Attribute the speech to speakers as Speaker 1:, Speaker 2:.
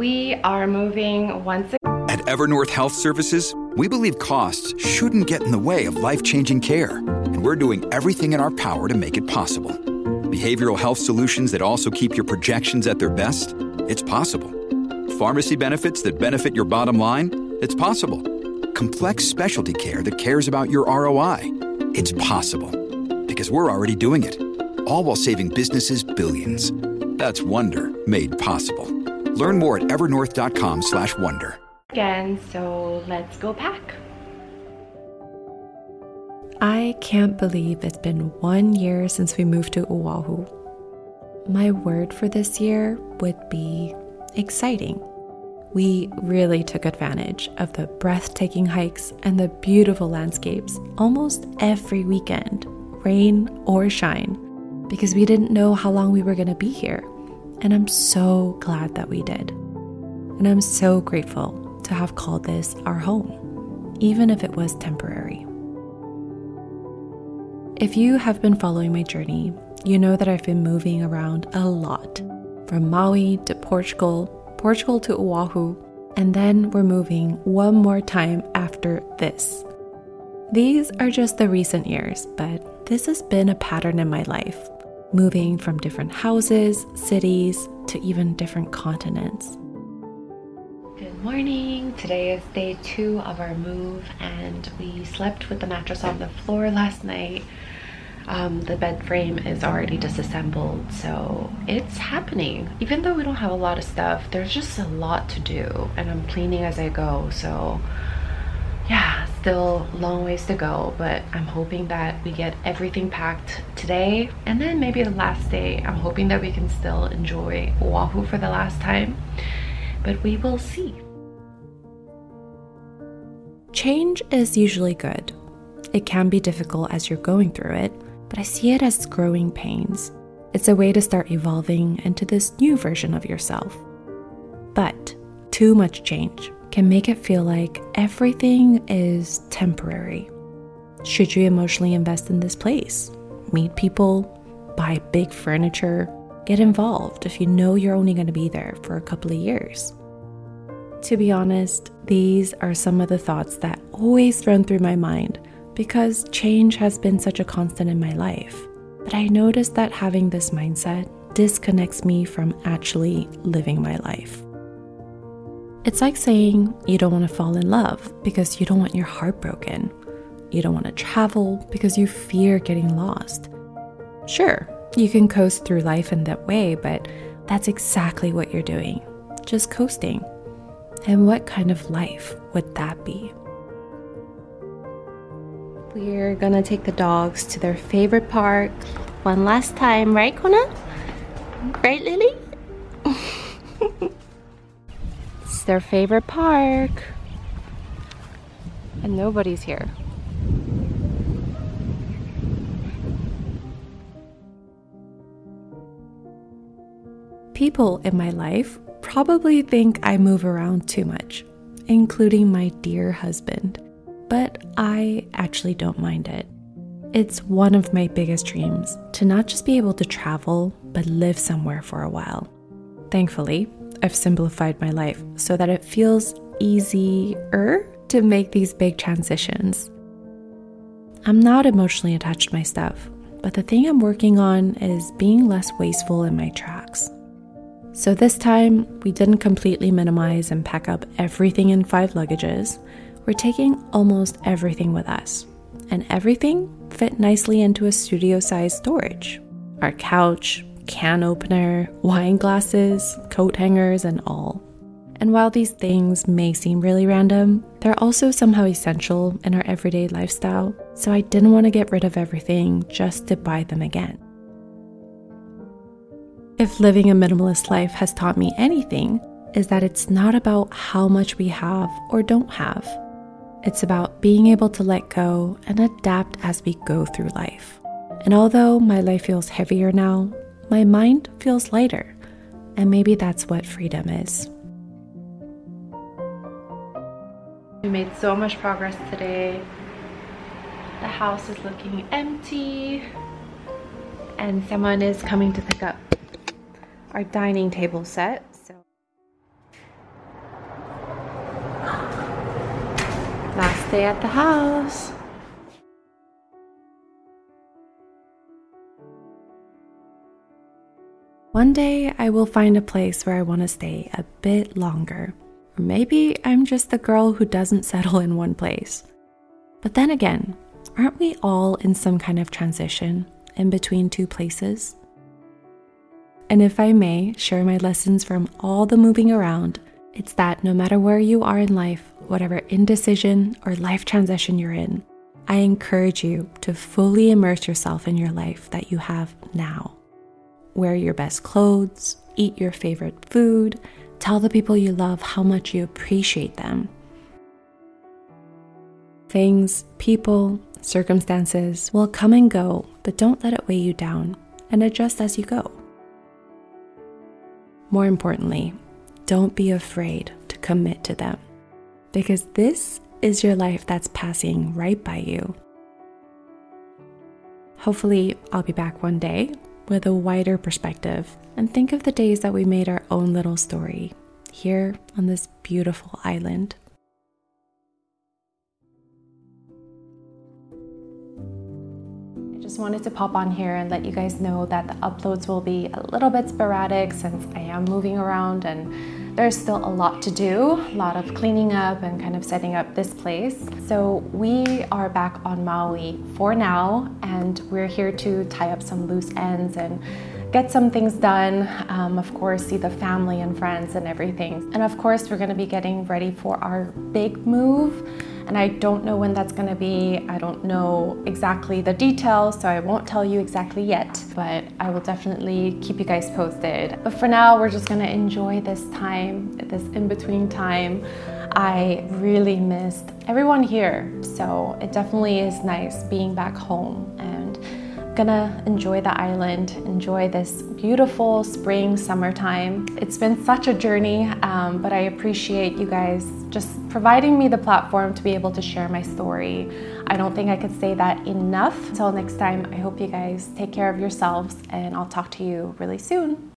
Speaker 1: We are moving once again.
Speaker 2: At Evernorth Health Services, we believe costs shouldn't get in the way of life-changing care, and we're doing everything in our power to make it possible. Behavioral health solutions that also keep your projections at their best? It's possible. Pharmacy benefits that benefit your bottom line? It's possible. Complex specialty care that cares about your ROI? It's possible. Because we're already doing it. All while saving businesses billions. That's Wonder made possible. Learn more at evernorth.com/wonder.
Speaker 1: Again, so let's go pack.
Speaker 3: I can't believe it's been 1 year since we moved to Oahu. My word for this year would be exciting. We really took advantage of the breathtaking hikes and the beautiful landscapes almost every weekend, rain or shine, because we didn't know how long we were going to be here. And I'm so glad that we did. And I'm so grateful to have called this our home, even if it was temporary. If you have been following my journey, you know that I've been moving around a lot, from Maui to Portugal to Oahu, and then we're moving one more time after this. These are just the recent years, but this has been a pattern in my life, moving from different houses, cities, to even different continents.
Speaker 1: Good morning. Today is day 2 of our move, and we slept with the mattress on the floor last night. The bed frame is already disassembled, so it's happening. Even though we don't have a lot of stuff, there's just a lot to do, and I'm cleaning as I go, so yeah, still long ways to go, but I'm hoping that we get everything packed today, and then maybe the last day, I'm hoping that we can still enjoy Oahu for the last time, but we will see.
Speaker 3: Change is usually good. It can be difficult as you're going through it, but I see it as growing pains. It's a way to start evolving into this new version of yourself. But too much change can make it feel like everything is temporary. Should you emotionally invest in this place? Meet people, buy big furniture, get involved if you know you're only going to be there for a couple of years? To be honest, these are some of the thoughts that always run through my mind because change has been such a constant in my life. But I noticed that having this mindset disconnects me from actually living my life. It's like saying you don't want to fall in love because you don't want your heart broken. You don't want to travel because you fear getting lost. Sure, you can coast through life in that way, but that's exactly what you're doing, just coasting. And what kind of life would that be?
Speaker 1: We're gonna take the dogs to their favorite park one last time, right, Kona? Right, Lily? It's their favorite park. And nobody's here.
Speaker 3: People in my life probably think I move around too much, including my dear husband. But I actually don't mind it. It's one of my biggest dreams to not just be able to travel, but live somewhere for a while. Thankfully, I've simplified my life so that it feels easier to make these big transitions. I'm not emotionally attached to my stuff, but the thing I'm working on is being less wasteful in my tracks. So this time, we didn't completely minimize and pack up everything in 5 luggages. We're taking almost everything with us, and everything fit nicely into a studio-sized storage. Our couch, can opener, wine glasses, coat hangers, and all. And while these things may seem really random, they're also somehow essential in our everyday lifestyle, so I didn't want to get rid of everything just to buy them again. If living a minimalist life has taught me anything, is that it's not about how much we have or don't have. It's about being able to let go and adapt as we go through life. And although my life feels heavier now, my mind feels lighter. And maybe that's what freedom is.
Speaker 1: We made so much progress today. The house is looking empty. And someone is coming to pick up our dining table set. day at the house.
Speaker 3: One day I will find a place where I want to stay a bit longer. Or maybe I'm just the girl who doesn't settle in one place. But then again, aren't we all in some kind of transition in between two places? And if I may share my lessons from all the moving around, it's that no matter where you are in life, whatever indecision or life transition you're in, I encourage you to fully immerse yourself in your life that you have now. Wear your best clothes, eat your favorite food, tell the people you love how much you appreciate them. Things, people, circumstances will come and go, but don't let it weigh you down, and adjust as you go. More importantly, don't be afraid to commit to them, because this is your life that's passing right by you. Hopefully, I'll be back one day with a wider perspective and think of the days that we made our own little story here on this beautiful island. Just wanted to pop on here and let you guys know that the uploads will be a little bit sporadic since I am moving around and there's still a lot to do, a lot of cleaning up and kind of setting up this place. So we are back on Maui for now, and we're here to tie up some loose ends and get some things done, of course, see the family and friends and everything. And of course, we're gonna be getting ready for our big move. And I don't know when that's gonna be. I don't know exactly the details, so I won't tell you exactly yet, but I will definitely keep you guys posted. But for now, we're just gonna enjoy this time, this in-between time. I really missed everyone here, so it definitely is nice being back home, and gonna enjoy the island, enjoy this beautiful spring, summertime. It's been such a journey, but I appreciate you guys just providing me the platform to be able to share my story. I don't think I could say that enough. Until next time, I hope you guys take care of yourselves, and I'll talk to you really soon.